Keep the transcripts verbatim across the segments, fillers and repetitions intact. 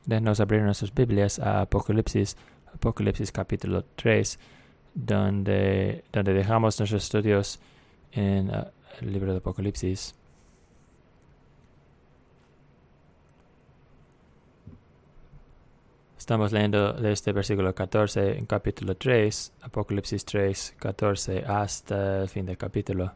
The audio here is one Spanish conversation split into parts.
Déjenos abrir nuestras Biblias a Apocalipsis, Apocalipsis capítulo tres, donde, donde dejamos nuestros estudios en uh, el libro de Apocalipsis. Estamos leyendo desde el versículo catorce en capítulo tres, Apocalipsis tres, catorce, hasta el fin del capítulo.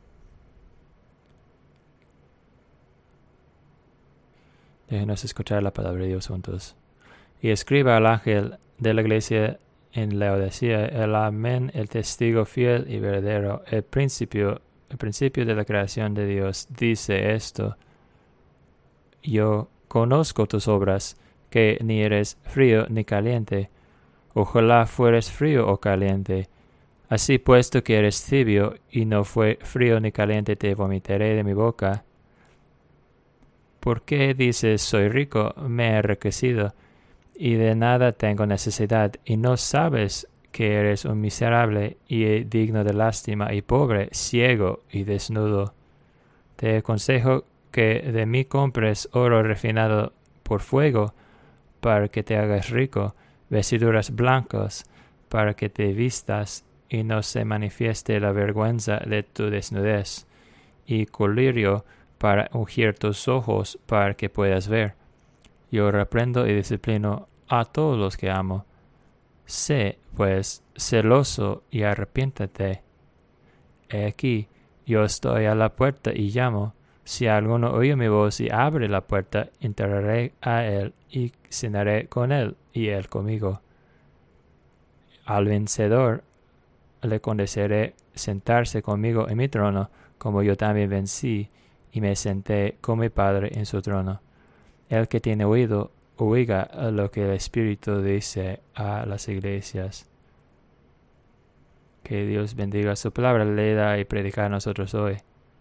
Déjenos escuchar la palabra de Dios juntos. Y escriba al ángel de la iglesia en Laodicea, el amén, el testigo fiel y verdadero, el principio, el principio de la creación de Dios, dice esto: Yo conozco tus obras, que ni eres frío ni caliente. Ojalá fueres frío o caliente. Así puesto que eres tibio y no fue frío ni caliente, te vomitaré de mi boca. ¿Por qué dices, soy rico, me he enriquecido, y de nada tengo necesidad, y no sabes que eres un miserable y digno de lástima, y pobre, ciego y desnudo? Te aconsejo que de mí compres oro refinado por fuego, para que te hagas rico, vestiduras blancas, para que te vistas, y no se manifieste la vergüenza de tu desnudez, y colirio para ungir tus ojos, para que puedas ver. Yo reprendo y disciplino a todos los que amo. Sé, pues, celoso y arrepiéntate. He aquí, yo estoy a la puerta y llamo. Si alguno oye mi voz y abre la puerta, entraré a él y cenaré con él y él conmigo. Al vencedor le concederé sentarse conmigo en mi trono, como yo también vencí y me senté con mi Padre en su trono. El que tiene oído, oiga lo que el Espíritu dice a las iglesias. Que Dios bendiga su palabra, leída y predicada a nosotros hoy.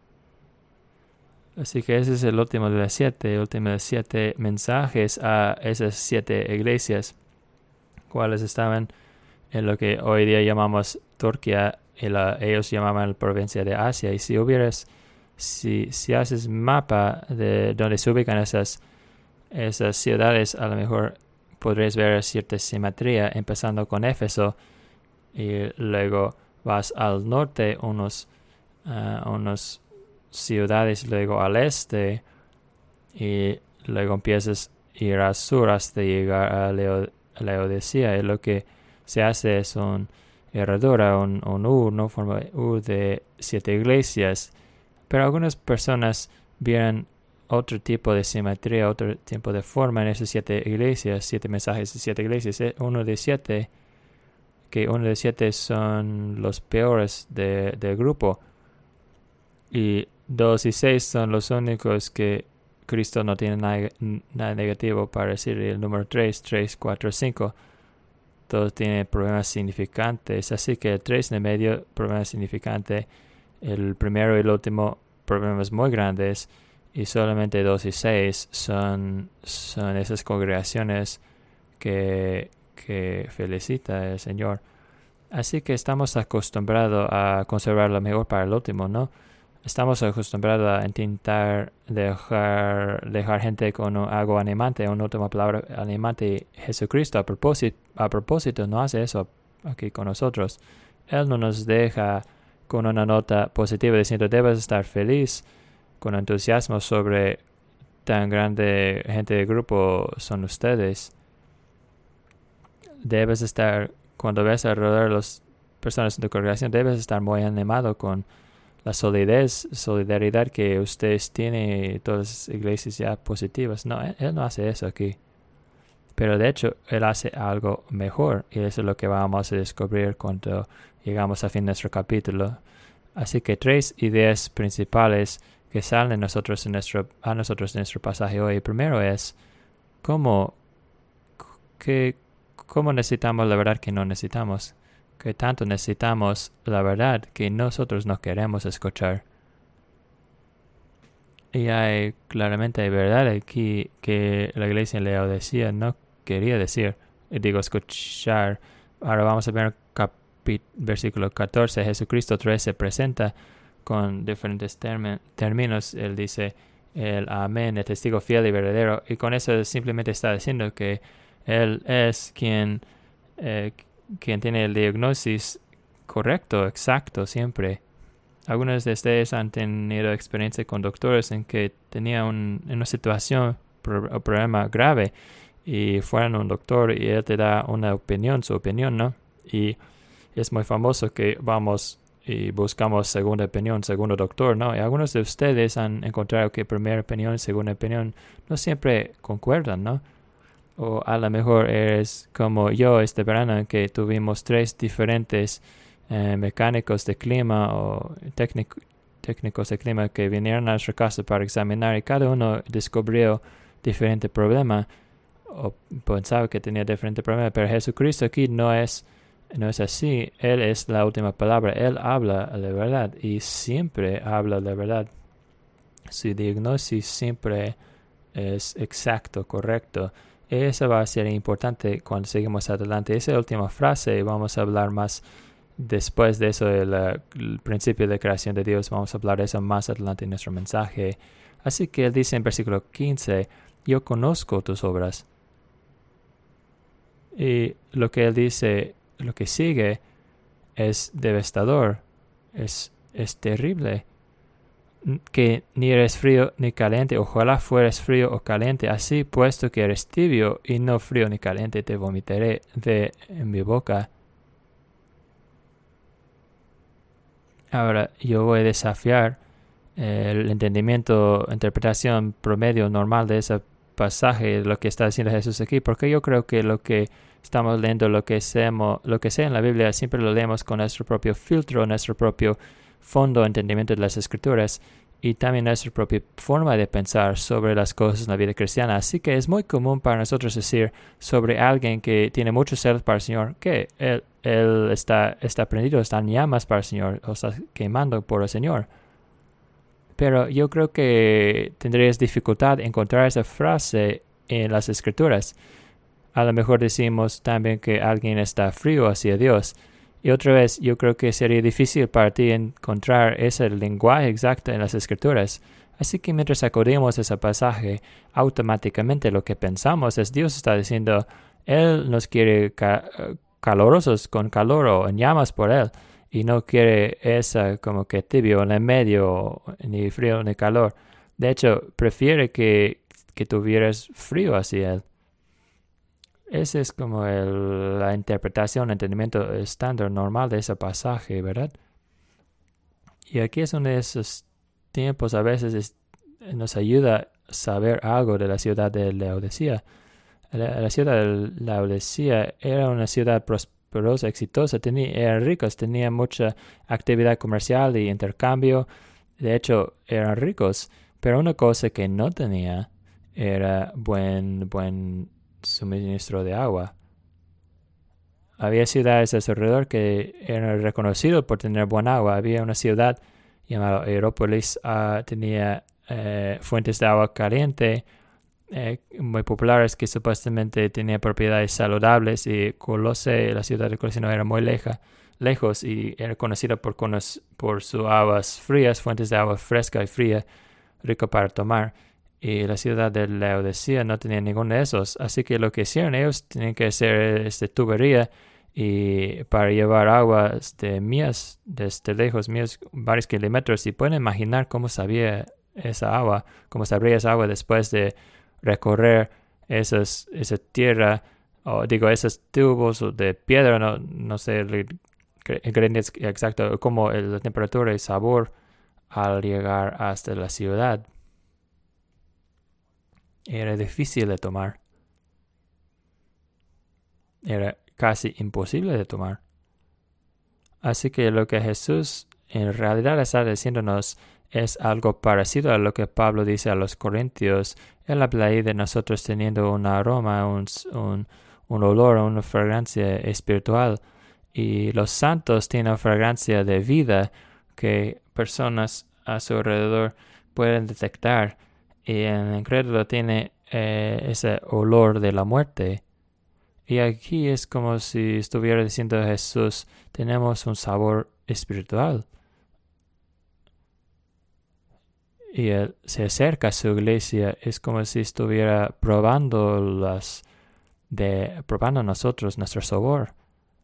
Así que ese es el último de las siete, el último de los siete mensajes a esas siete iglesias, cuales estaban en lo que hoy día llamamos Turquía, y la, ellos llamaban la provincia de Asia. Y si hubieras, si, si haces mapa de donde se ubican esas, esas ciudades, a lo mejor podréis ver cierta simetría, empezando con Éfeso, y luego vas al norte unos, uh, unos ciudades, luego al este, y luego empiezas a ir al sur hasta llegar a Leo, Laodicea. Y lo que se hace es un herradura, un, un U, no forma U de siete iglesias, pero algunas personas vieron otro tipo de simetría, otro tipo de forma en esas siete iglesias, siete mensajes de siete iglesias. Uno de siete, que uno de siete son los peores de, del grupo, y dos y seis son los únicos que Cristo no tiene nada, nada negativo para decir. El número tres, tres, cuatro, cinco, todos tienen problemas significantes. Así que el tres en el medio, problemas significantes. El primero y el último, problemas muy grandes. Y solamente dos y seis son, son esas congregaciones que, que felicita el Señor. Así que estamos acostumbrados a conservar lo mejor para el último, ¿no? Estamos acostumbrados a intentar dejar, dejar gente con algo animante, una última palabra animante. Jesucristo a propósito, a propósito no hace eso aquí con nosotros. Él no nos deja con una nota positiva diciendo debes estar feliz, con entusiasmo sobre tan grande gente de grupo son ustedes. Debes estar, cuando ves alrededor de las personas en tu congregación, debes estar muy animado con la solidez, solidaridad que ustedes tienen, todas las iglesias ya positivas. No, él, él no hace eso aquí. Pero de hecho, él hace algo mejor, y eso es lo que vamos a descubrir cuando llegamos al fin de nuestro capítulo. Así que tres ideas principales que salen nosotros en nuestro, a nosotros en nuestro pasaje hoy. El primero es cómo, que, cómo necesitamos la verdad que no necesitamos. Que tanto necesitamos la verdad que nosotros no queremos escuchar. Y hay claramente hay verdad aquí que la iglesia en Laodicea no quería decir, digo escuchar. Ahora vamos a ver capit- versículo catorce. Jesucristo otra vez se presenta con diferentes term- términos. Él dice, el amén, el testigo fiel y verdadero. Y con eso simplemente está diciendo que Él es quien, eh, quien tiene el diagnóstico correcto, exacto, siempre. Algunos de ustedes han tenido experiencia con doctores en que tenían un, una situación o problema grave y fueron a un doctor y él te da una opinión, su opinión, ¿no? Y es muy famoso que vamos y buscamos segunda opinión, segundo doctor, ¿no? Y algunos de ustedes han encontrado que primera opinión y segunda opinión no siempre concuerdan, ¿no? O a lo mejor eres como yo este verano en que tuvimos tres diferentes eh, mecánicos de clima o técnico, técnicos de clima que vinieron a nuestra casa para examinar y cada uno descubrió diferente problema o pensaba que tenía diferente problema, pero Jesucristo aquí no es no es así. Él es la última palabra. Él habla la verdad y siempre habla la verdad. Su diagnóstico siempre es exacto, correcto. Eso va a ser importante cuando seguimos adelante. Esa última frase vamos a hablar más después de eso, el, el principio de creación de Dios. Vamos a hablar de eso más adelante en nuestro mensaje. Así que él dice en versículo quince, yo conozco tus obras. Y lo que él dice, lo que sigue es devastador, es, es terrible. Que ni eres frío ni caliente, ojalá fueres frío o caliente, así puesto que eres tibio y no frío ni caliente, te vomitaré de en mi boca. Ahora yo voy a desafiar el entendimiento, interpretación promedio normal de ese pasaje, lo que está diciendo Jesús aquí, porque yo creo que lo que estamos leyendo, lo que seamos, lo que sea en la Biblia, siempre lo leemos con nuestro propio filtro, nuestro propio fondo, entendimiento de las Escrituras y también nuestra propia forma de pensar sobre las cosas en la vida cristiana. Así que es muy común para nosotros decir sobre alguien que tiene muchos celos para el Señor, que él, él está, está prendido, está en llamas para el Señor, o está quemando por el Señor. Pero yo creo que tendrías dificultad en encontrar esa frase en las Escrituras. A lo mejor decimos también que alguien está frío hacia Dios. Y otra vez, yo creo que sería difícil para ti encontrar ese lenguaje exacto en las Escrituras. Así que mientras acudimos a ese pasaje, automáticamente lo que pensamos es Dios está diciendo, Él nos quiere ca calorosos con calor o en llamas por Él. Y no quiere esa como que tibio en el medio, ni frío ni calor. De hecho, prefiere que, que tuvieras frío hacia Él. Esa es como el, la interpretación, entendimiento estándar normal de ese pasaje, ¿verdad? Y aquí es uno de esos tiempos, a veces es, nos ayuda a saber algo de la ciudad de Laodicea. La, la ciudad de Laodicea era una ciudad prosperosa, exitosa, tenía, eran ricos, tenían mucha actividad comercial y intercambio. De hecho, eran ricos, pero una cosa que no tenía era buen, buen suministro de agua. Había ciudades alrededor que eran reconocidas por tener buen agua. Había una ciudad llamada Aerópolis, uh, tenía uh, fuentes de agua caliente eh, muy populares que supuestamente tenían propiedades saludables, y Colose, la ciudad de Colose, no era muy leja, lejos y era conocida por, por sus aguas frías, fuentes de agua fresca y fría, rico para tomar. Y la ciudad de Laodicea no tenía ninguno de esos. Así que lo que hicieron ellos tenían que hacer este, tubería y para llevar agua de millas, desde lejos, millas, varios kilómetros. Y pueden imaginar cómo sabía esa agua, cómo sabría esa agua después de recorrer esas, esa tierra, o digo, esos tubos de piedra, no, no sé el ingredientes exacto, como la temperatura y sabor al llegar hasta la ciudad. Era difícil de tomar. Era casi imposible de tomar. Así que lo que Jesús en realidad está diciéndonos es algo parecido a lo que Pablo dice a los Corintios. Él habla ahí de nosotros teniendo un aroma, un, un, un olor, una fragancia espiritual. Y los santos tienen una fragancia de vida que personas a su alrededor pueden detectar. Y el incrédulo tiene eh, ese olor de la muerte. Y aquí es como si estuviera diciendo Jesús, tenemos un sabor espiritual. y Él se acerca a su iglesia. Es como si estuviera probando las de probando nosotros nuestro sabor.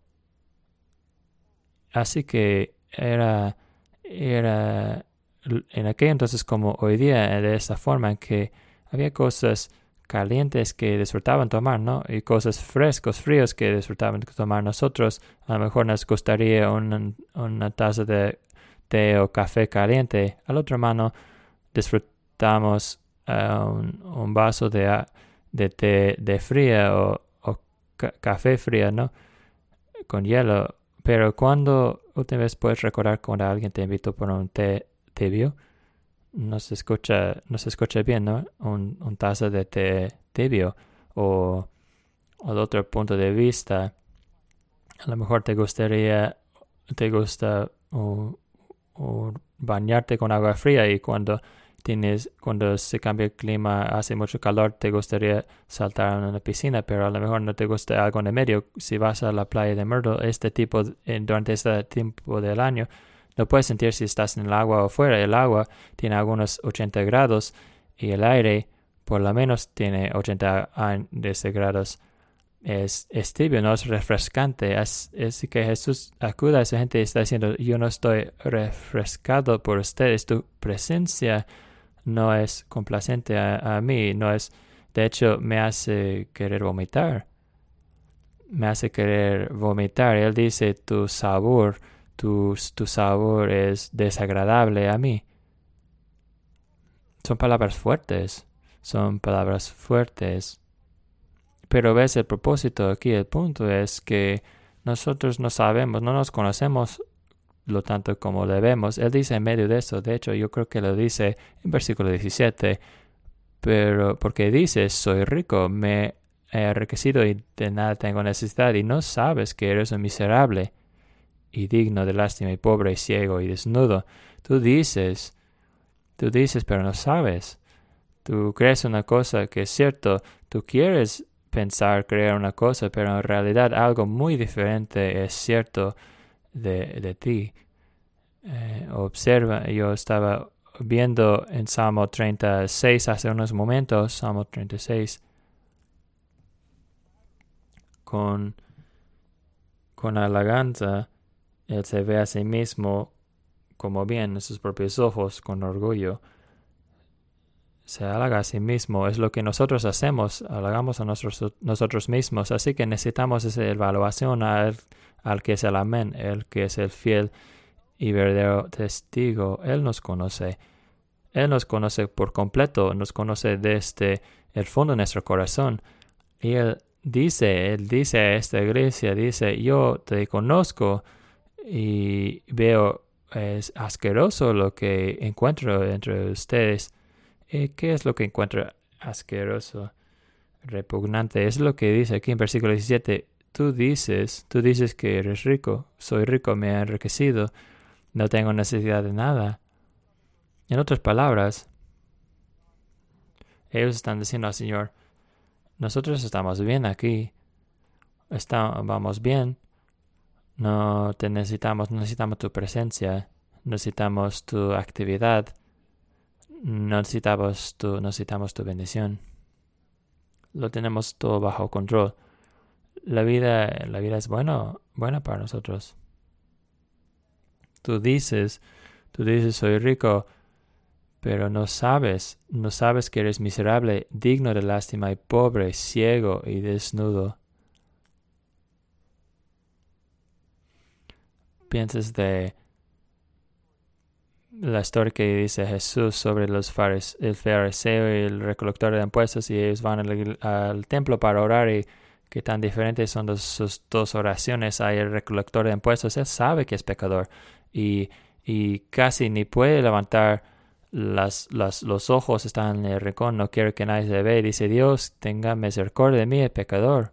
Así que era, era en aquel entonces como hoy día, de esta forma en que había cosas calientes que disfrutaban tomar, ¿no? Y cosas frescos, fríos que disfrutaban tomar nosotros. A lo mejor nos gustaría una, una taza de té o café caliente. Al otro mano disfrutamos uh, un, un vaso de, de té de fría o, o ca- café fría, ¿no? Con hielo. Pero cuando última vez puedes recordar cuando alguien te invitó por un té tibio, no se escucha, no se escucha bien, ¿no? Un, un taza de té tibio. O, o de otro punto de vista, a lo mejor te gustaría, te gusta uh, uh, bañarte con agua fría, y cuando tienes, cuando se cambia el clima, hace mucho calor, te gustaría saltar en una piscina, pero a lo mejor no te gusta algo en el medio. Si vas a la playa de Myrtle, este tipo, de, durante este tiempo del año, no puedes sentir si estás en el agua o fuera. El agua tiene algunos ochenta grados y el aire por lo menos tiene ochenta grados. Es, es tibio, no es refrescante. Es, es que Jesús acuda a esa gente y está diciendo: yo no estoy refrescado por ustedes. Tu presencia no es complacente a, a mí. No es, de hecho, me hace querer vomitar. Me hace querer vomitar. Él dice: tu sabor, tu, tu sabor es desagradable a mí. Son palabras fuertes. Son palabras fuertes. Pero ves el propósito aquí, el punto es que nosotros no sabemos, no nos conocemos lo tanto como debemos. Él dice en medio de eso, de hecho yo creo que lo dice en versículo diecisiete, pero porque dice: soy rico, me he enriquecido y de nada tengo necesidad, y no sabes que eres un miserable y digno de lástima y pobre y ciego y desnudo. Tú dices, tú dices, pero no sabes. Tú crees una cosa que es cierto, tú quieres pensar, creer una cosa, pero en realidad algo muy diferente es cierto de, de ti. Eh, observa, yo estaba viendo en Salmo treinta y seis hace unos momentos, Salmo treinta y seis, con, con alabanza, él se ve a sí mismo como bien en sus propios ojos, con orgullo. Se halaga a sí mismo, es lo que nosotros hacemos, halagamos a nosotros, nosotros mismos, así que necesitamos esa evaluación al, al que es el amén, el que es el fiel y verdadero testigo. Él nos conoce, Él nos conoce por completo, nos conoce desde el fondo de nuestro corazón, y Él dice, Él dice a esta iglesia, dice: yo te conozco y veo, es asqueroso lo que encuentro entre ustedes. ¿Qué es lo que encuentra asqueroso, repugnante? Es lo que dice aquí en versículo diecisiete. Tú dices, tú dices que eres rico. Soy rico, me he enriquecido. No tengo necesidad de nada. En otras palabras, ellos están diciendo al Señor: nosotros estamos bien aquí. Estamos, vamos bien. No te necesitamos, no necesitamos tu presencia. Necesitamos tu actividad. No necesitamos tu, necesitamos tu bendición. Lo tenemos todo bajo control. La vida, la vida es bueno, buena para nosotros. Tú dices, tú dices: soy rico, pero no sabes, no sabes que eres miserable, digno de lástima y pobre, ciego y desnudo. Piensas de la historia que dice Jesús sobre los farise- el fariseo y el recolector de impuestos, y ellos van al, al templo para orar, y qué tan diferentes son dos, sus dos oraciones. Hay el recolector de impuestos, él sabe que es pecador y, y casi ni puede levantar las, las, los ojos, está en el rincón, no quiere que nadie se vea, y dice: Dios, tenga misericordia de mí, el pecador.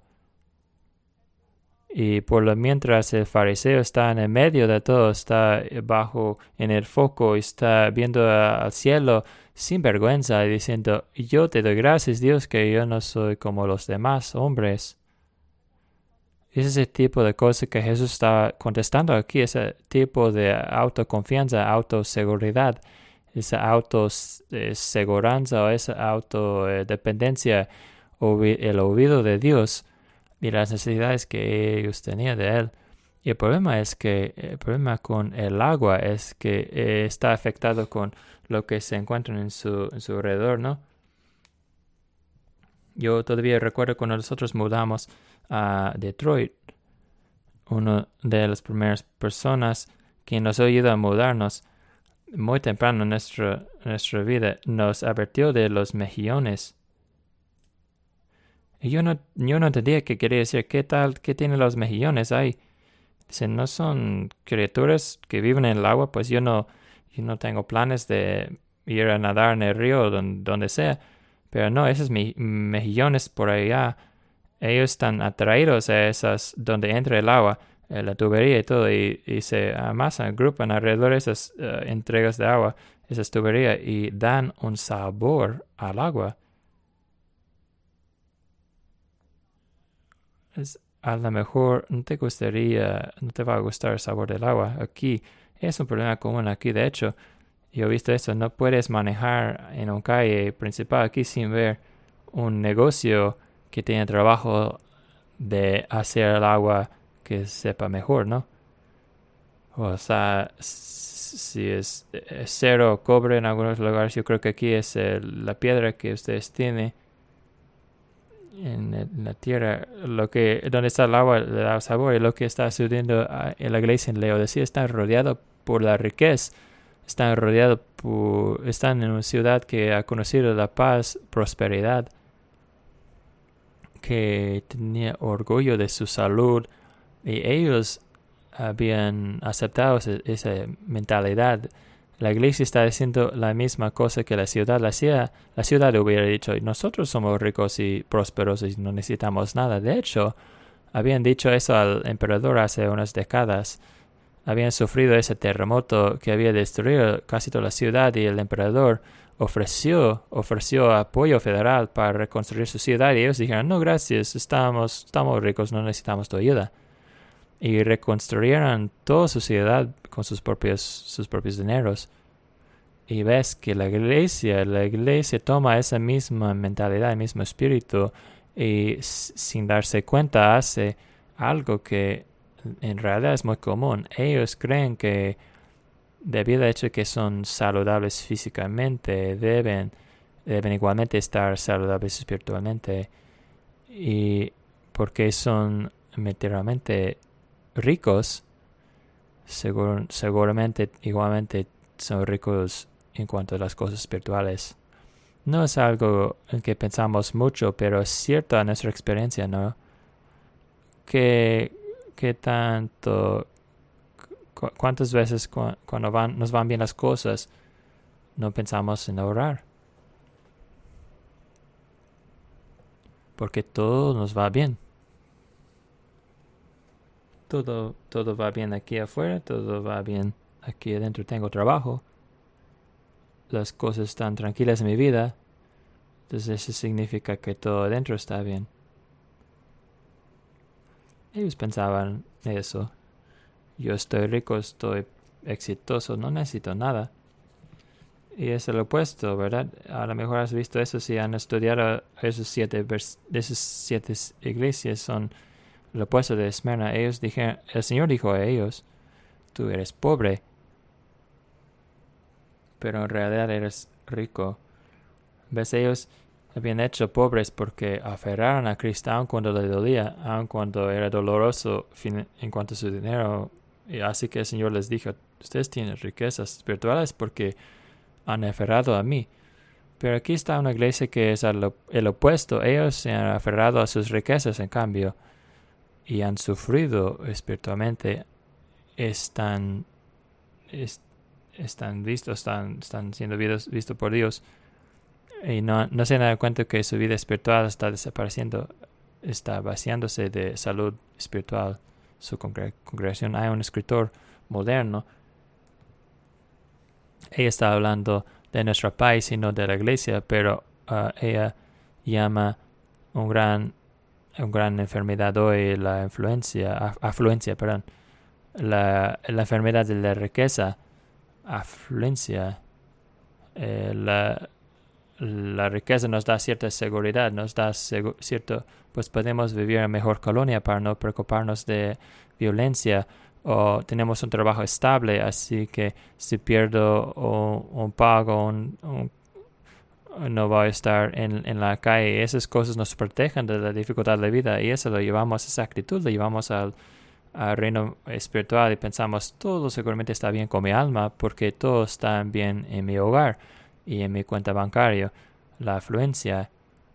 Y por lo mientras el fariseo está en el medio de todo, está bajo en el foco, está viendo a, al cielo sin vergüenza y diciendo: yo te doy gracias, Dios, que yo no soy como los demás hombres. Ese es el tipo de cosas que Jesús está contestando aquí, ese tipo de autoconfianza, autoseguridad. esa autoseguranza o esa autodependencia, el olvido de Dios y las necesidades que ellos tenían de Él. Y el problema es que el problema con el agua es que eh, está afectado con lo que se encuentra en su, en su alrededor, ¿no? Yo todavía recuerdo cuando nosotros mudamos a Detroit, una de las primeras personas que nos ayudó a mudarnos muy temprano en nuestra, nuestra vida nos advirtió de los mejillones. Y yo no, yo no entendía qué quería decir, qué tal, qué tienen los mejillones ahí. Dice, no son criaturas que viven en el agua, pues yo no, yo no tengo planes de ir a nadar en el río o donde, donde sea. Pero no, esos mejillones por allá, ellos están atraídos a esas, donde entra el agua, la tubería y todo, y, y se amasan, agrupan alrededor de esas uh, entregas de agua, esas tuberías, y dan un sabor al agua. Es, a lo mejor no te gustaría, no te va a gustar el sabor del agua. Aquí es un problema común aquí. De hecho, yo he visto esto, no puedes manejar en una calle principal aquí sin ver un negocio que tiene trabajo de hacer el agua que sepa mejor, ¿no? O sea, si es, es cero cobre en algunos lugares, yo creo que aquí es el, la piedra que ustedes tienen en, el, en la tierra, lo que donde está el agua le da sabor, y lo que está sucediendo en la iglesia en Laodicea está rodeado por la riqueza, están rodeados por, están en una ciudad que ha conocido la paz, prosperidad, que tenía orgullo de su salud, y ellos habían aceptado esa, esa mentalidad. La iglesia está diciendo la misma cosa que la ciudad. La ciudad, la ciudad hubiera dicho, nosotros somos ricos y prósperos y no necesitamos nada. De hecho, habían dicho eso al emperador hace unas décadas. Habían sufrido ese terremoto que había destruido casi toda la ciudad, y el emperador ofreció, ofreció apoyo federal para reconstruir su ciudad, y ellos dijeron, no gracias, estamos, estamos ricos, no necesitamos tu ayuda. Y reconstruyeron toda su ciudad con sus propios, sus propios dineros. Y ves que la iglesia, la iglesia toma esa misma mentalidad, el mismo espíritu, y sin darse cuenta hace algo que en realidad es muy común. Ellos creen que debido al hecho de que son saludables físicamente, deben, deben igualmente estar saludables espiritualmente. Y porque son materialmente ricos, segur, seguramente igualmente son ricos en cuanto a las cosas espirituales. No es algo en que pensamos mucho, pero es cierto a nuestra experiencia, ¿no? Que, que tanto, cu cuántas veces cu cuando van, nos van bien las cosas, no pensamos en orar. Porque todo nos va bien. Todo, todo va bien aquí afuera, todo va bien aquí adentro. Tengo trabajo, las cosas están tranquilas en mi vida, entonces eso significa que todo adentro está bien. Ellos pensaban eso. Yo estoy rico, estoy exitoso, no necesito nada. Y es el opuesto, ¿verdad? A lo mejor has visto eso si han estudiado esos siete, esas siete iglesias, son lo opuesto de Esmirna. Ellos dijeron, el Señor dijo a ellos, tú eres pobre, pero en realidad eres rico. ¿Ves? Ellos habían hecho pobres porque aferraron a Cristo aun cuando le dolía, aun cuando era doloroso en cuanto a su dinero. Y así que el Señor les dijo, ustedes tienen riquezas espirituales porque han aferrado a mí. Pero aquí está una iglesia que es el opuesto. Ellos se han aferrado a sus riquezas, en cambio, y han sufrido espiritualmente. Están, est, están vistos, están, están siendo vistos visto por Dios. Y no, no se han dado cuenta que su vida espiritual está desapareciendo, está vaciándose de salud espiritual. Su congregación, hay un escritor moderno. Ella está hablando de nuestro país y no de la iglesia, pero uh, ella llama un gran, un gran enfermedad hoy la influencia, afluencia, perdón, la, la enfermedad de la riqueza, afluencia. eh, la, la riqueza nos da cierta seguridad, nos da segu- cierto, pues podemos vivir en mejor colonia para no preocuparnos de violencia, o tenemos un trabajo estable, así que si pierdo un, un pago, un, un, no voy a estar en, en la calle. Esas cosas nos protegen de la dificultad de la vida, y eso lo llevamos, esa actitud lo llevamos al, al reino espiritual y pensamos, todo seguramente está bien con mi alma porque todo está bien en mi hogar y en mi cuenta bancaria. La afluencia.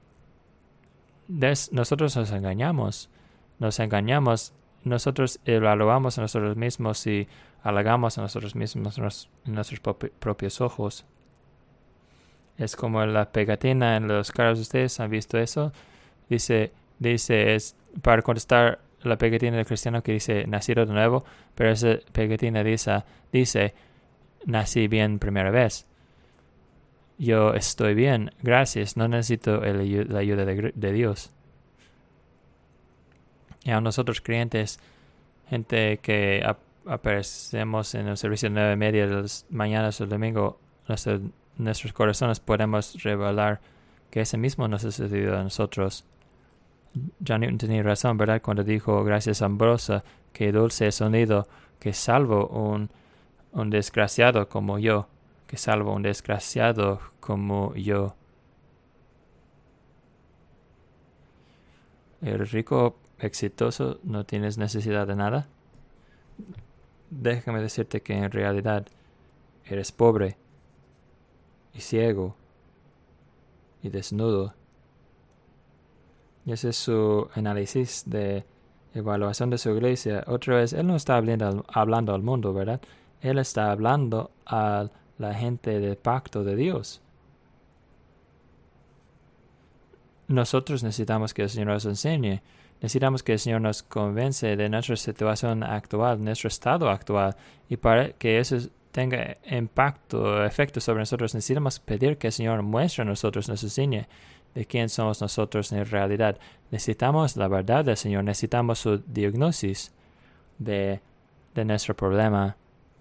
Des, nosotros nos engañamos, nos engañamos, nosotros evaluamos a nosotros mismos y halagamos a nosotros mismos en nuestros propios ojos. Es como la pegatina en los carros. ¿Ustedes han visto eso? Dice, dice, es para contestar la pegatina del cristiano que dice, nacido de nuevo, pero esa pegatina dice, dice, nací bien primera vez. Yo estoy bien, gracias, no necesito el, la ayuda de, de Dios. Y a nosotros creyentes, gente que ap aparecemos en el servicio de nueve y media de las mañanas o el domingo, nuestro, nuestros corazones podemos revelar que ese mismo nos ha sucedido a nosotros. John Newton tenía razón, ¿verdad? Cuando dijo, gracias Ambrosa, que dulce sonido, que salvo un, un desgraciado como yo. Que salvo un desgraciado como yo. El rico exitoso no tienes necesidad de nada. Déjame decirte que en realidad eres pobre y ciego y desnudo. Y ese es su análisis de evaluación de su iglesia. Otra vez, él no está hablando, hablando al mundo, ¿verdad? Él está hablando a la gente del pacto de Dios. Nosotros necesitamos que el Señor nos enseñe. Necesitamos que el Señor nos convence de nuestra situación actual, nuestro estado actual. Y para que eso tenga impacto, efecto sobre nosotros, necesitamos pedir que el Señor muestre a nosotros, nos enseñe de quién somos nosotros en realidad. Necesitamos la verdad del Señor, necesitamos su diagnosis de, de nuestro problema.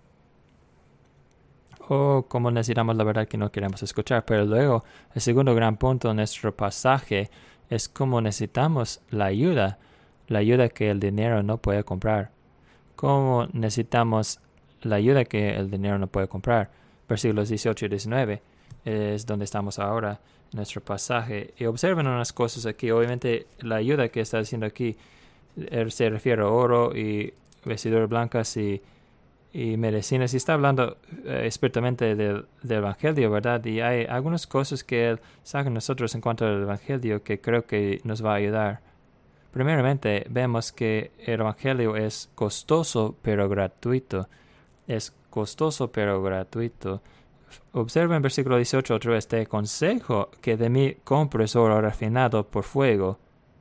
O como necesitamos la verdad que no queremos escuchar. Pero luego, el segundo gran punto de nuestro pasaje es cómo necesitamos la ayuda, la ayuda que el dinero no puede comprar. Cómo necesitamos la ayuda que el dinero no puede comprar. Versículos dieciocho y diecinueve es donde estamos ahora en nuestro pasaje. Y observen unas cosas aquí. Obviamente, la ayuda que está diciendo aquí se refiere a oro y vestiduras blancas y y medicinas, y está hablando eh, expertamente del, del Evangelio, ¿verdad? Y hay algunas cosas que él saca a nosotros en cuanto al Evangelio que creo que nos va a ayudar. Primeramente, vemos que el Evangelio es costoso pero gratuito. Es costoso pero gratuito. Observen el versículo dieciocho otra vez. Te aconsejo que de mí compres oro refinado por fuego.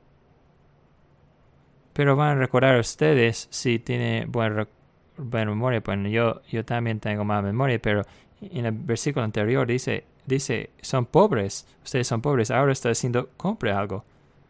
Pero van a recordar ustedes, si tiene buen recuerdo, buena memoria, bueno, yo, yo también tengo mala memoria, pero en el versículo anterior dice, dice, son pobres, ustedes son pobres, ahora está diciendo, compre algo.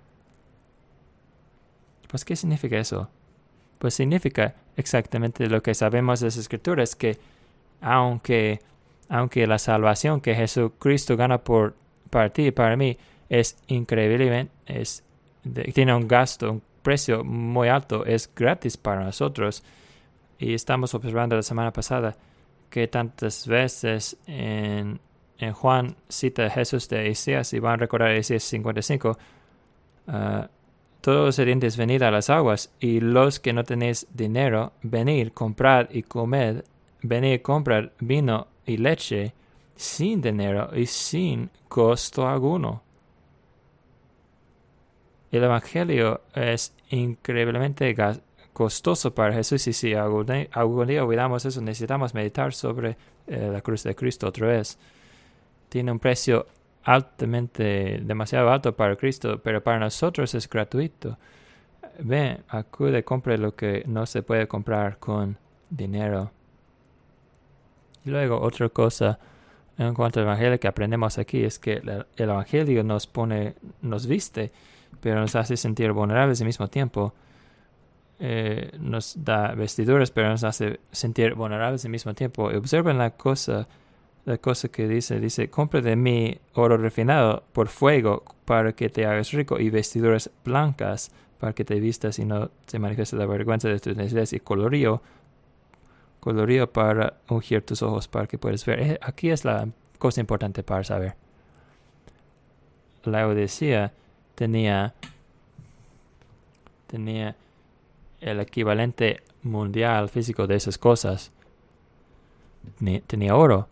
Pues, ¿qué significa eso? Pues significa exactamente lo que sabemos de las Escrituras, que aunque, aunque la salvación que Jesucristo gana por, para ti y para mí es increíblemente, es, de, tiene un gasto, un precio muy alto, es gratis para nosotros. Y estamos observando la semana pasada que tantas veces en, en Juan cita a Jesús de Isaías, y van a recordar Isaías cincuenta y cinco, uh, todos los sedientos venid a las aguas, y los que no tenéis dinero, venid, comprad y comed, venid, comprad vino y leche, sin dinero y sin costo alguno. El Evangelio es increíblemente gasto, costoso para Jesús, y si algún día, algún día olvidamos eso, necesitamos meditar sobre eh, la cruz de Cristo otra vez. Tiene un precio altamente, demasiado alto para Cristo, pero para nosotros es gratuito. Ven, acude, compre lo que no se puede comprar con dinero. Y luego, otra cosa en cuanto al Evangelio que aprendemos aquí es que el, el Evangelio nos pone, nos viste, pero nos hace sentir vulnerables al mismo tiempo. Eh, nos da vestiduras, pero nos hace sentir vulnerables al mismo tiempo. Y observen la cosa, la cosa que dice, dice, compra de mí oro refinado por fuego para que te hagas rico y vestiduras blancas para que te vistas y no se manifieste la vergüenza de tus necesidades y colorío, colorío para ungir tus ojos para que puedas ver. Aquí es la cosa importante para saber. La Odisea tenía, tenía el equivalente mundial físico de esas cosas. Tenía oro.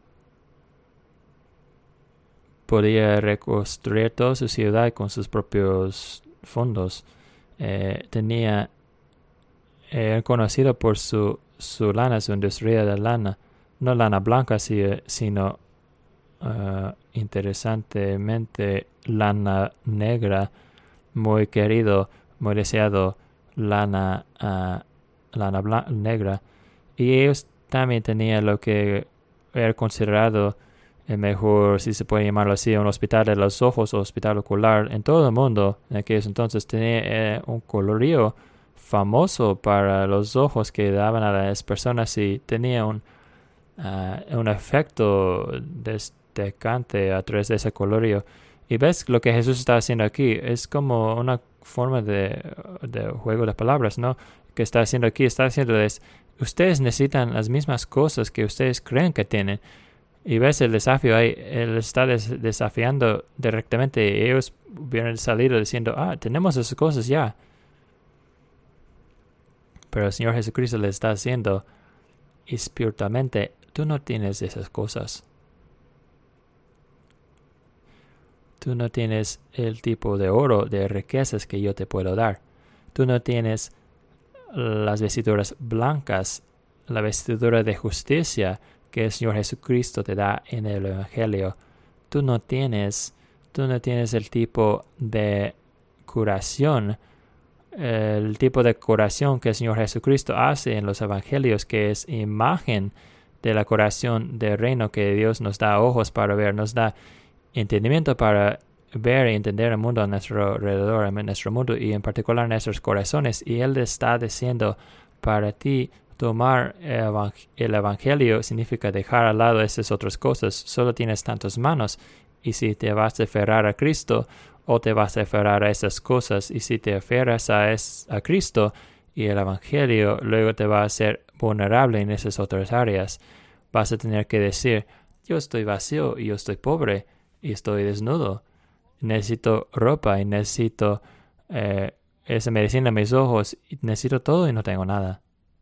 Podía reconstruir toda su ciudad con sus propios fondos. Eh, tenía, era conocido por su, su lana, su industria de lana. No lana blanca, sino uh, interesantemente lana negra, muy querido, muy deseado, lana, uh, lana blanca, negra. Y ellos también tenían lo que era considerado el mejor, si se puede llamarlo así, un hospital de los ojos o hospital ocular en todo el mundo. En aquellos entonces tenía eh, un colorío famoso para los ojos que daban a las personas y tenía un, uh, un efecto destacante a través de ese colorío. Y ves lo que Jesús está haciendo aquí. Es como una forma de, de juego de palabras, ¿no? Que está haciendo aquí. Está haciendo es, ustedes necesitan las mismas cosas que ustedes creen que tienen. Y ves el desafío ahí, él está des- desafiando directamente. Ellos hubieran salido diciendo, ah, tenemos esas cosas ya. Pero el Señor Jesucristo le está diciendo espiritualmente, tú no tienes esas cosas. Tú no tienes el tipo de oro, de riquezas que yo te puedo dar. Tú no tienes las vestiduras blancas, la vestidura de justicia que el Señor Jesucristo te da en el Evangelio. Tú no tienes, tú no tienes el tipo de curación, el tipo de curación que el Señor Jesucristo hace en los Evangelios, que es imagen de la curación del reino que Dios nos da ojos para ver, nos da entendimiento para ver y entender el mundo a nuestro alrededor, en nuestro mundo y en particular nuestros corazones. Y Él está diciendo, para ti, tomar el Evangelio significa dejar al lado esas otras cosas. Solo tienes tantas manos. Y si te vas a aferrar a Cristo o te vas a aferrar a esas cosas, y si te aferras a, es, a Cristo y el Evangelio, luego te va a hacer vulnerable en esas otras áreas. Vas a tener que decir, yo estoy vacío y yo estoy pobre y estoy desnudo. Necesito ropa y necesito eh, esa medicina en mis ojos. Y necesito todo y no tengo nada.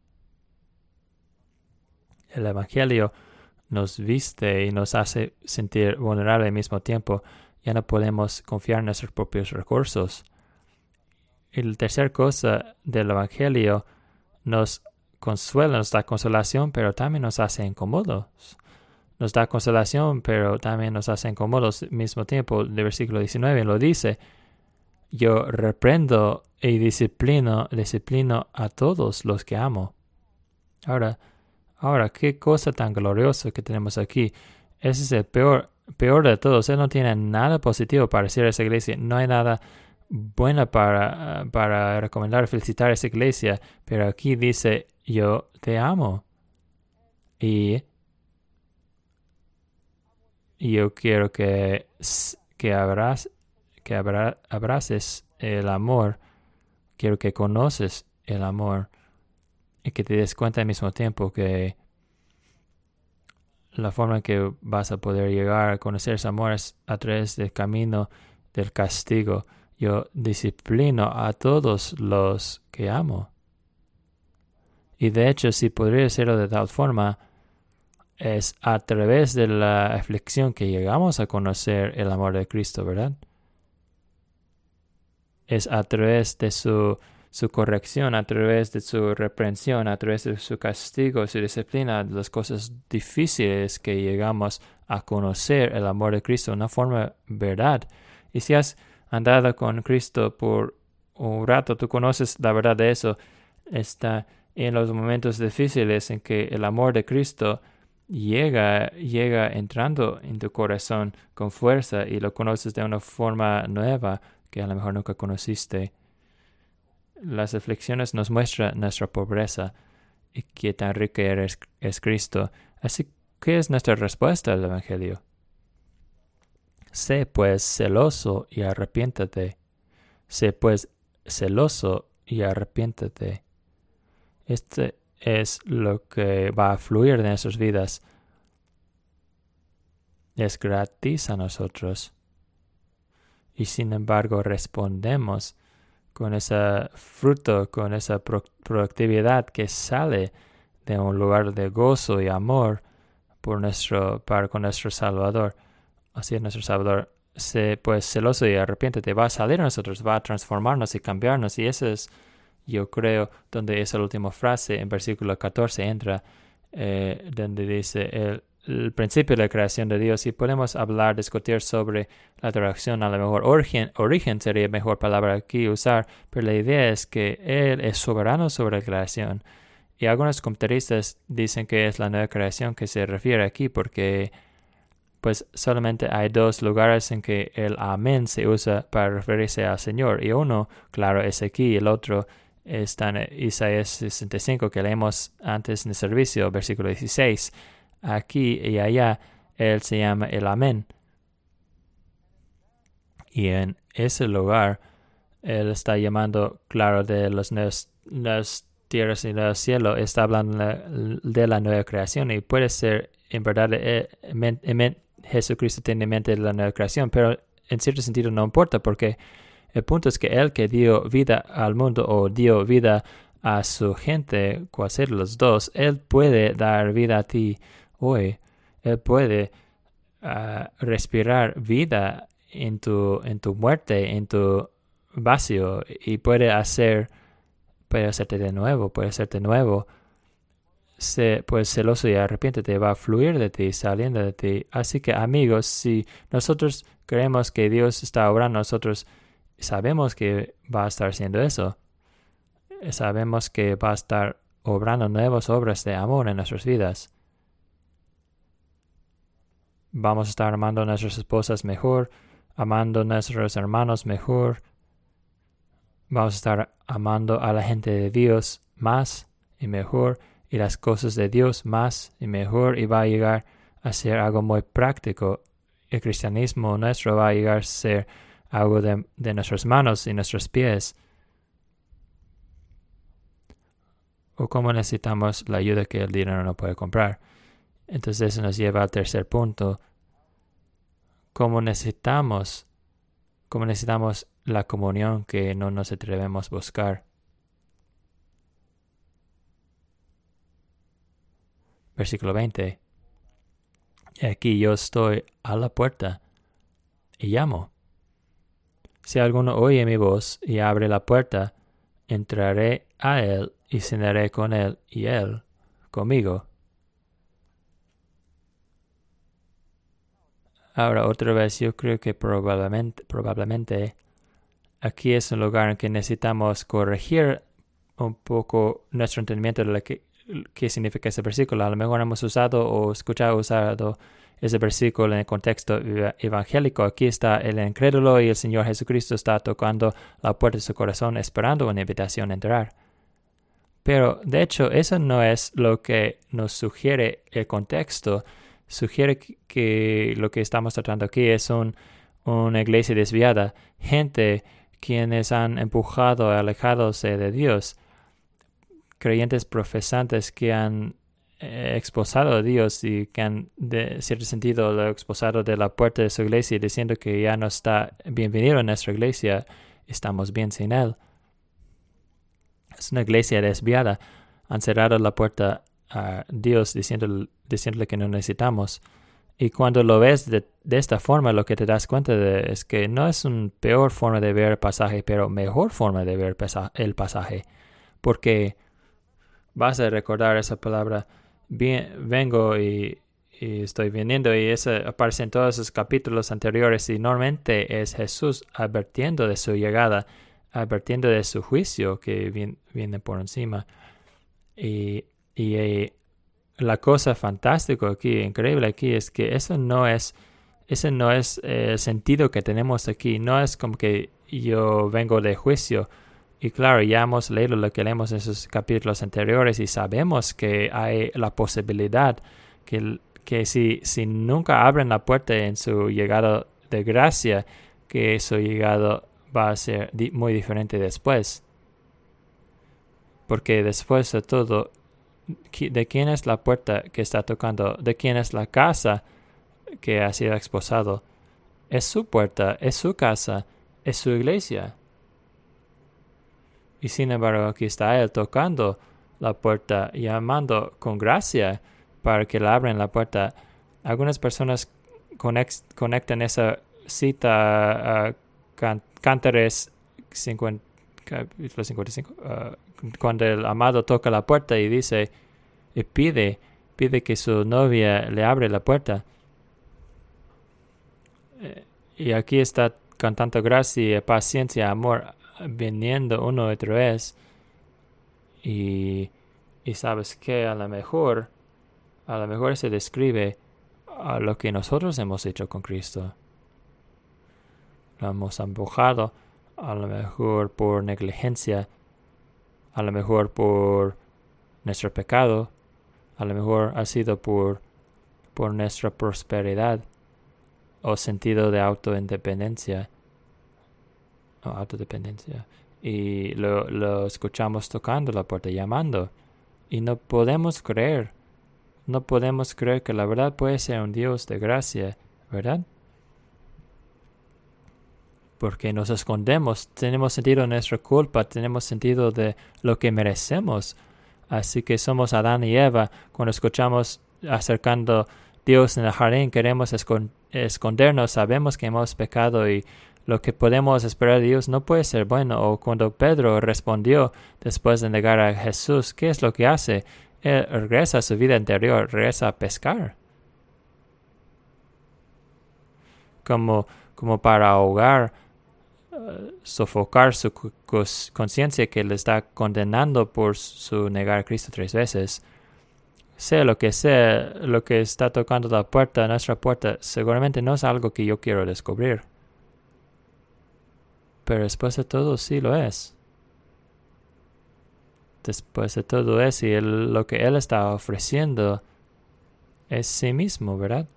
El Evangelio nos viste y nos hace sentir vulnerables al mismo tiempo. Ya no podemos confiar en nuestros propios recursos. Y la tercera cosa del Evangelio nos consuela, nos da consolación, pero también nos hace incómodos. Nos da consolación, pero también nos hace incómodos al mismo tiempo. El versículo diecinueve lo dice, yo reprendo y disciplino, disciplino a todos los que amo. Ahora, ahora, qué cosa tan gloriosa que tenemos aquí. Ese es el peor, peor de todos. Él no tiene nada positivo para decir a esa iglesia. No hay nada bueno para, para recomendar, felicitar a esa iglesia. Pero aquí dice, yo te amo. Y yo quiero que, que, abraz, que abra, abraces el amor. Quiero que conoces el amor. Y que te des cuenta al mismo tiempo que la forma en que vas a poder llegar a conocer ese amor es a través del camino del castigo. Yo disciplino a todos los que amo. Y de hecho, si podría hacerlo de tal forma, es a través de la aflicción que llegamos a conocer el amor de Cristo, ¿verdad? Es a través de su, su corrección, a través de su reprensión, a través de su castigo, su disciplina, de las cosas difíciles que llegamos a conocer el amor de Cristo de una forma verdad. Y si has andado con Cristo por un rato, tú conoces la verdad de eso. Está en los momentos difíciles en que el amor de Cristo llega, llega entrando en tu corazón con fuerza y lo conoces de una forma nueva que a lo mejor nunca conociste. Las aflicciones nos muestran nuestra pobreza y qué tan rica eres, es Cristo. Así ¿qué es nuestra respuesta al Evangelio? Sé pues celoso y arrepiéntate. Sé pues celoso y arrepiéntate. Este es lo que va a fluir de nuestras vidas. Es gratis a nosotros. Y sin embargo respondemos con ese fruto, con esa pro- productividad que sale de un lugar de gozo y amor por nuestro, para con nuestro Salvador. Así es, nuestro Salvador, sé pues celoso y arrepiéntete, va a salir a nosotros, va a transformarnos y cambiarnos. Y eso es, yo creo, donde esa última frase en versículo catorce entra, eh, donde dice el, el principio de la creación de Dios. Y podemos hablar, discutir sobre la atracción, a lo mejor origen, origen sería mejor palabra aquí usar, pero la idea es que Él es soberano sobre la creación. Y algunos comentaristas dicen que es la nueva creación que se refiere aquí, porque pues solamente hay dos lugares en que el amén se usa para referirse al Señor. Y uno, claro, es aquí, y el otro está en Isaías sesenta y cinco, que leemos antes en el servicio, versículo dieciséis. Aquí y allá, Él se llama el amén. Y en ese lugar, Él está llamando, claro, de los nuevos, las tierras y los cielos, está hablando de la nueva creación. Y puede ser, en verdad, eh, men, men, Jesucristo tiene en mente la nueva creación, pero en cierto sentido no importa, porque el punto es que Él que dio vida al mundo o dio vida a su gente, cual sea los dos, Él puede dar vida a ti hoy. Él puede uh, respirar vida en tu, en tu muerte, en tu vacío, y puede hacer, puede hacerte de nuevo, puede hacerte nuevo. Se, pues celoso y arrepiéntete, va a fluir de ti, saliendo de ti. Así que, amigos, si nosotros creemos que Dios está obrando, nosotros sabemos que va a estar haciendo eso. Sabemos que va a estar obrando nuevas obras de amor en nuestras vidas. Vamos a estar amando a nuestras esposas mejor, amando a nuestros hermanos mejor. Vamos a estar amando a la gente de Dios más y mejor, y las cosas de Dios más y mejor, y va a llegar a ser algo muy práctico. El cristianismo nuestro va a llegar a ser algo de, de nuestras manos y nuestros pies. O como necesitamos la ayuda que el dinero no puede comprar. Entonces eso nos lleva al tercer punto. Cómo necesitamos, cómo necesitamos la comunión que no nos atrevemos a buscar. Versículo veinte. Aquí yo estoy a la puerta y llamo. Si alguno oye mi voz y abre la puerta, entraré a él y cenaré con él y él conmigo. Ahora, otra vez, yo creo que probablemente, probablemente aquí es un lugar en que necesitamos corregir un poco nuestro entendimiento de lo que qué significa ese versículo. A lo mejor hemos usado o escuchado usado ese versículo en el contexto evangélico. Aquí está el incrédulo y el Señor Jesucristo está tocando la puerta de su corazón esperando una invitación a entrar. Pero de hecho eso no es lo que nos sugiere el contexto. Sugiere que lo que estamos tratando aquí es un, una iglesia desviada, gente quienes han empujado a alejarse de Dios, creyentes profesantes que han eh, expulsado a Dios y que han, de cierto sentido, lo expulsado de la puerta de su iglesia, diciendo que ya no está bienvenido en nuestra iglesia, estamos bien sin Él. Es una iglesia desviada. Han cerrado la puerta a Dios diciéndole, diciéndole que no necesitamos. Y cuando lo ves de, de esta forma, lo que te das cuenta de, es que no es una peor forma de ver el pasaje, pero mejor forma de ver el pasaje. Porque vas a recordar esa palabra, bien, vengo y, y estoy viniendo, y esa aparece en todos esos capítulos anteriores, y normalmente es Jesús advirtiendo de su llegada, advirtiendo de su juicio que viene, viene por encima. Y, y, y la cosa fantástica aquí, increíble aquí, es que eso no es, ese no es eh, el sentido que tenemos aquí. No es como que yo vengo de juicio. Y claro, ya hemos leído lo que leemos en esos capítulos anteriores y sabemos que hay la posibilidad que, que si, si nunca abren la puerta en su llegado de gracia, que su llegado va a ser di- muy diferente después. Porque después de todo, ¿de quién es la puerta que está tocando? ¿De quién es la casa que ha sido exposado? Es su puerta, es su casa, es su iglesia. Y sin embargo, aquí está Él tocando la puerta, llamando con gracia para que le abran la puerta. Algunas personas conex- conectan esa cita a can- Cantares cincuenta, cincuenta y cinco, uh, cuando el amado toca la puerta y dice, y pide, pide que su novia le abre la puerta. Y aquí está con tanta gracia, paciencia, amor, viniendo uno y otra vez. Y, y sabes que a lo mejor, a lo mejor se describe a lo que nosotros hemos hecho con Cristo. Lo hemos empujado, a lo mejor por negligencia, a lo mejor por nuestro pecado, a lo mejor ha sido por, por nuestra prosperidad o sentido de autoindependencia o autodependencia. Y lo, lo escuchamos tocando la puerta, llamando. Y no podemos creer, no podemos creer que la verdad puede ser un Dios de gracia, ¿verdad? Porque nos escondemos, tenemos sentido de nuestra culpa, tenemos sentido de lo que merecemos. Así que somos Adán y Eva. Cuando escuchamos acercando a Dios en el jardín, queremos escondernos, sabemos que hemos pecado y lo que podemos esperar de Dios no puede ser bueno. O cuando Pedro respondió después de negar a Jesús, ¿qué es lo que hace? Él regresa a su vida anterior, regresa a pescar. Como, como para ahogar, uh, sofocar su conciencia que le está condenando por su negar a Cristo tres veces. Sea lo que sea, lo que está tocando la puerta, nuestra puerta, seguramente no es algo que yo quiero descubrir. Pero después de todo sí lo es. Después de todo es, y él, lo que Él está ofreciendo es sí mismo, ¿verdad?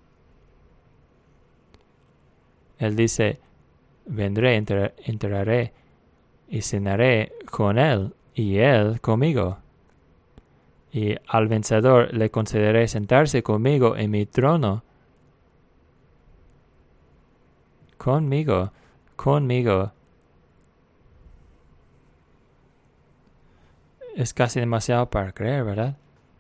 Él dice, vendré, entra, entraré y cenaré con Él y Él conmigo. Y al vencedor le concederé sentarse conmigo en mi trono. Conmigo, conmigo. Es casi demasiado para creer, ¿verdad?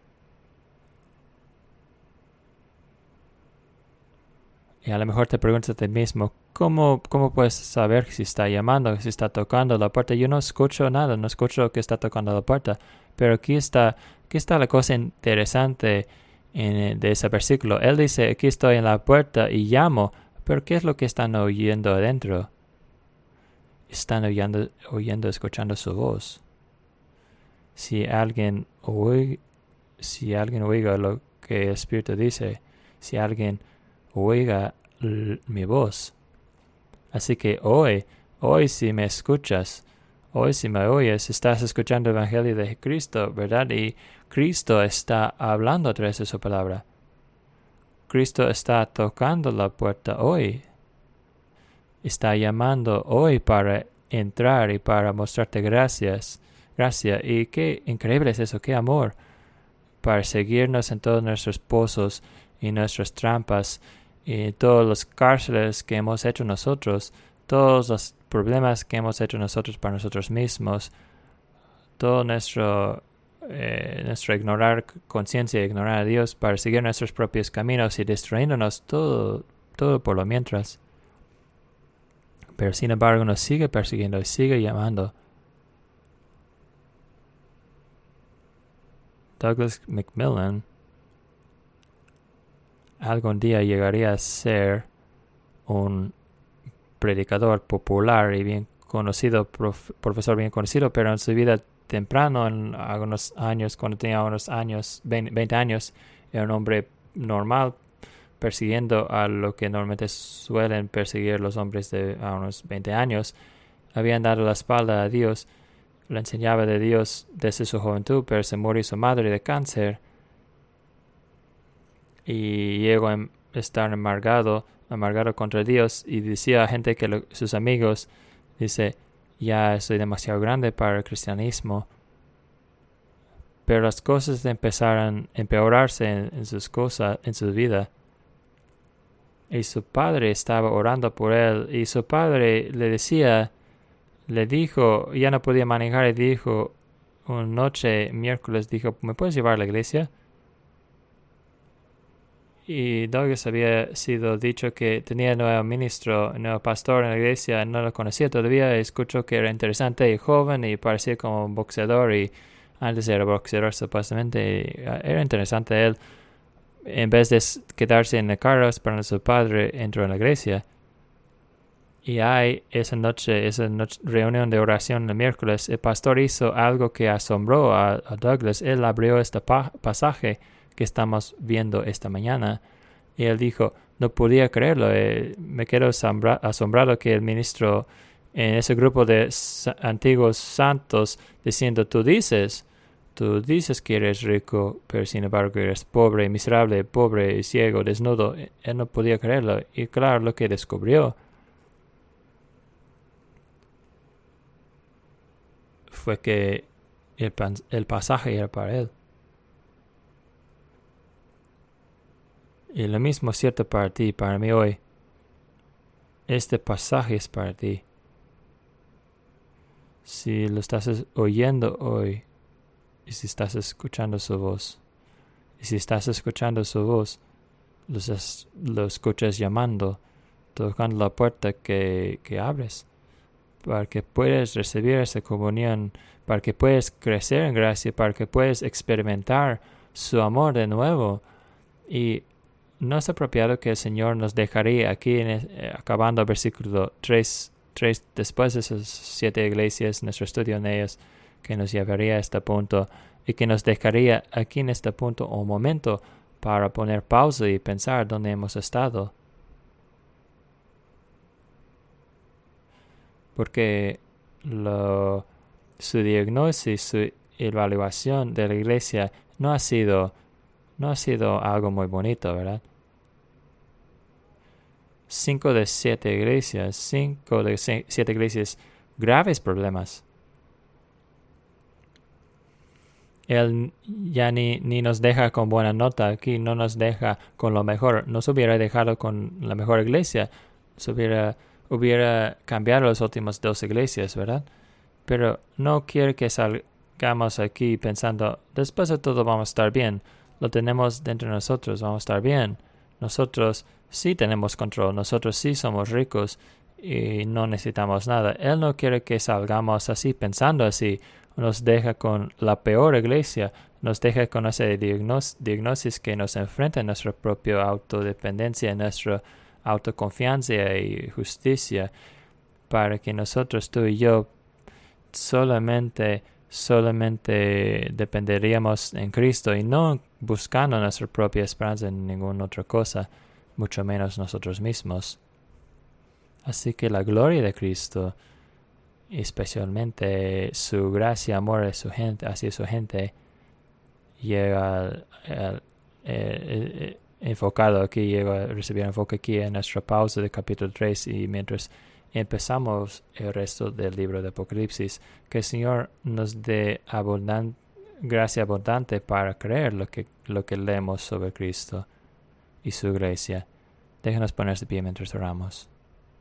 Y a lo mejor te preguntas a ti mismo, ¿cómo, cómo puedes saber si está llamando, si está tocando la puerta? Yo no escucho nada, no escucho que está tocando la puerta. Pero aquí está, aquí está la cosa interesante en, de ese versículo. Él dice, aquí estoy en la puerta y llamo. Pero ¿qué es lo que están oyendo adentro? Están oyendo, oyendo escuchando su voz. Si alguien oiga, si alguien oiga lo que el Espíritu dice, si alguien oiga l- mi voz. Así que hoy, hoy si me escuchas, hoy si me oyes, estás escuchando el Evangelio de Cristo, ¿verdad? Y Cristo está hablando a través de su palabra. Cristo está tocando la puerta hoy. Está llamando hoy para entrar y para mostrarte gracias. Gracias. Y qué increíble es eso, qué amor. Para seguirnos en todos nuestros pozos y nuestras trampas y todos los cárceles que hemos hecho nosotros, todos los problemas que hemos hecho nosotros para nosotros mismos, todo nuestro, eh, nuestro ignorar conciencia, ignorar a Dios para seguir nuestros propios caminos y distrayéndonos todo, todo por lo mientras. Pero sin embargo nos sigue persiguiendo y sigue llamando. Douglas Macmillan algún día llegaría a ser un predicador popular y bien conocido, prof, profesor bien conocido, pero en su vida temprano, en algunos años, cuando tenía unos años, veinte años, era un hombre normal, persiguiendo a lo que normalmente suelen perseguir los hombres de a unos veinte años. Habían dado la espalda a Dios, le enseñaba de Dios desde su juventud, pero se murió su madre de cáncer. y llegó a estar amargado, amargado contra Dios y decía a gente que lo, sus amigos, dice, ya soy demasiado grande para el cristianismo. Pero las cosas empezaron a empeorarse en, en sus cosas, en su vida. Y su padre estaba orando por él y su padre le decía, le dijo, ya no podía manejar y dijo, una noche, miércoles, dijo, ¿me puedes llevar a la iglesia? Y Douglas había sido dicho que tenía nuevo ministro, nuevo pastor en la iglesia, no lo conocía todavía, escuchó que era interesante y joven y parecía como un boxeador y antes era boxeador supuestamente, era interesante él. En vez de quedarse en el carro esperando a su padre, entró en la iglesia. Y hay esa noche, esa noche, reunión de oración el miércoles, el pastor hizo algo que asombró a, a Douglas. Él abrió este pa- pasaje que estamos viendo esta mañana. Y él dijo, no podía creerlo. Eh, me quedo asombra- asombrado que el ministro en ese grupo de sa- antiguos santos diciendo, tú dices, tú dices que eres rico, pero sin embargo eres pobre, miserable, pobre, ciego, desnudo. Él no podía creerlo. Y claro, lo que descubrió fue que el, el pasaje era para él. Y lo mismo es cierto para ti, para mí hoy. Este pasaje es para ti. Si lo estás oyendo hoy, y si estás escuchando su voz, y si estás escuchando su voz, lo, lo escuchas llamando, tocando la puerta que, que abres, para que puedas recibir esa comunión, para que puedas crecer en gracia, para que puedas experimentar su amor de nuevo. Y no es apropiado que el Señor nos dejaría aquí, en el, eh, acabando el versículo tres, tres, después de esas siete iglesias, nuestro estudio en ellas, que nos llevaría a este punto, y que nos dejaría aquí en este punto un momento para poner pausa y pensar dónde hemos estado. Porque lo, su diagnóstico, su evaluación de la iglesia no ha sido, no ha sido algo muy bonito, ¿verdad? Cinco de siete iglesias, cinco de siete iglesias, graves problemas. Él ya ni, ni nos deja con buena nota aquí, no nos deja con lo mejor. Nos hubiera dejado con la mejor iglesia, se hubiera, hubiera cambiado las últimas dos iglesias, ¿verdad? Pero no quiere que salgamos aquí pensando, después de todo vamos a estar bien. Lo tenemos dentro de nosotros, vamos a estar bien. Nosotros sí tenemos control, nosotros sí somos ricos y no necesitamos nada. Él no quiere que salgamos así, pensando así. Nos deja con la peor iglesia, nos deja con ese diagnos, diagnosis que nos enfrenta a nuestra propia autodependencia, nuestra autoconfianza y justicia, para que nosotros, tú y yo, solamente, solamente dependeríamos en Cristo y no buscando nuestra propia esperanza en ninguna otra cosa, mucho menos nosotros mismos. Así que la gloria de Cristo, especialmente su gracia, amor a su gente, hacia su gente, llega al, al, eh, eh, enfocado aquí, llega a recibir enfoque aquí en nuestra pausa de capítulo tres y mientras empezamos el resto del libro de Apocalipsis, que el Señor nos dé abundan, gracia abundante para creer lo que, lo que leemos sobre Cristo y su gracia. Déjanos ponerse de pie mientras oramos.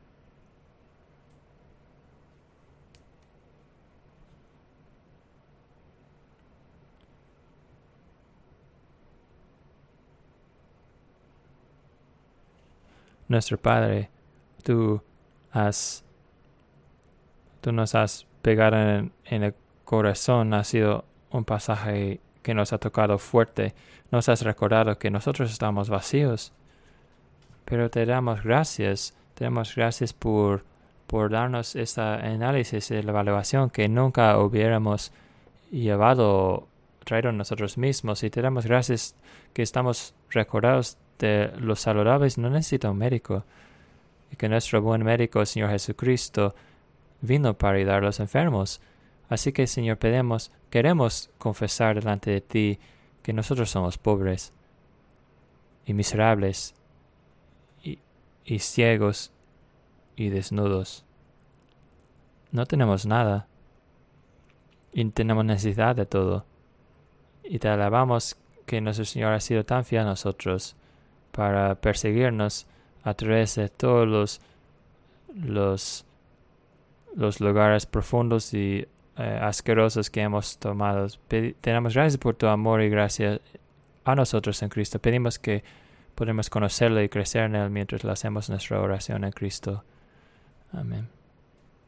Nuestro Padre, tú has, tú nos has pegado en, en el corazón, ha sido un pasaje que nos ha tocado fuerte. Nos has recordado que nosotros estamos vacíos, pero te damos gracias, te damos gracias por, por darnos este análisis y la evaluación que nunca hubiéramos llevado, traído nosotros mismos, y te damos gracias que estamos recordados de los saludables no necesita un médico, y que nuestro buen médico, el Señor Jesucristo, vino para ayudar a los enfermos. Así que, Señor, pedimos, queremos confesar delante de ti que nosotros somos pobres y miserables y, y ciegos y desnudos. No tenemos nada y tenemos necesidad de todo. Y te alabamos que nuestro Señor ha sido tan fiel a nosotros para perseguirnos a través de todos los, los, los lugares profundos y eh, asquerosos que hemos tomado. Pedi- te damos gracias por tu amor y gracia a nosotros en Cristo. Pedimos que podamos conocerlo y crecer en Él mientras lo hacemos nuestra oración en Cristo. Amén.